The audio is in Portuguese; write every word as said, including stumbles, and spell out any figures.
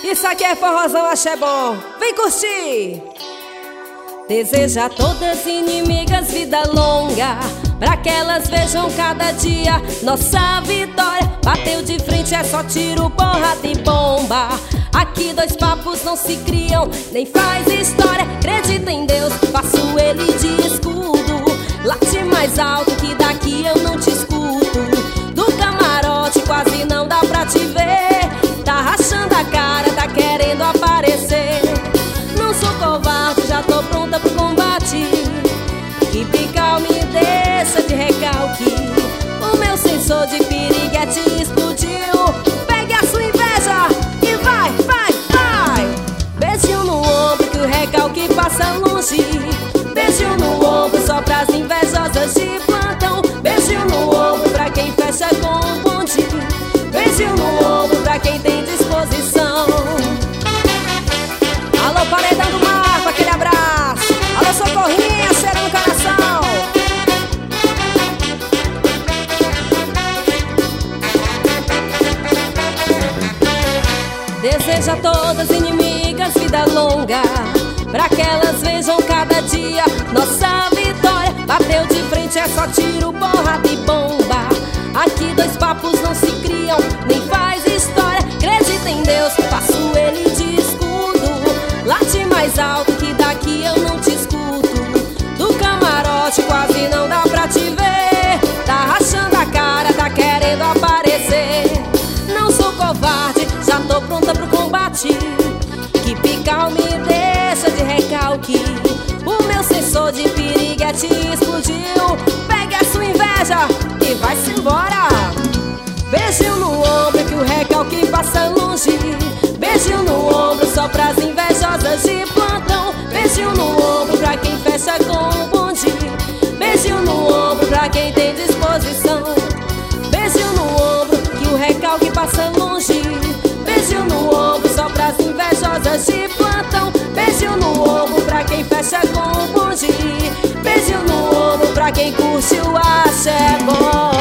Isso aqui é forrozão axé bom. Vem curtir! Deseja a todas inimigas vida longa, pra que elas vejam cada dia nossa vitória. Bateu de frente é só tiro, porrada e bomba. Aqui dois papos não se criam, nem faz história. Acredita em Deus, faço ele de escudo. Late mais alto que daqui eu não te escuto. Do camarote quase não dá pra te ver. Tá rachando a cara, tá querendo aparecer. Não sou covarde, já tô pronta pro combate. Que pical me deixa de recalque. O meu sensor de piriguete explodiu. Pegue a sua inveja e vai, vai, vai. Beijinho no ombro que o recalque passa longe. Beijinho no ombro só pras invejosas de plantão. Beijinho no ombro pra quem fecha com o bonde. Beijinho no ombro pra quem tem disposição. Alô, paredão do Marco, aquele abraço. Alô, socorrinha, cheiro no coração. Deseja a todas inimigas vida longa, pra que elas vejam cada dia nossa vitória. Bateu de frente é só tiro, porrada e bomba. Aqui dois papos não se criam, nem faz história. Acredita em Deus, faço ele de escudo. Late mais alto que daqui eu não te escuto. Do camarote quase não dá pra te ver. Tá rachando a cara, tá querendo aparecer. Não sou covarde, já tô pronta pro combate. Que pical me deixa de recalque. O meu sensor de piriguete explodiu. Pegue a sua inveja e vai-se embora. Beijinho no ombro que o recalque passa longe. Beijinho no ombro só pras invejosas de plantão. Beijinho no ombro pra quem fecha com o bonde. Beijinho no ombro pra quem tem disposição. Beijinho no ombro que o recalque passa longe. Beijinho no ombro só pras invejosas de plantão. Beijinho no ombro pra quem fecha com o bonde. Beijinho no ombro pra quem curte o axé bom.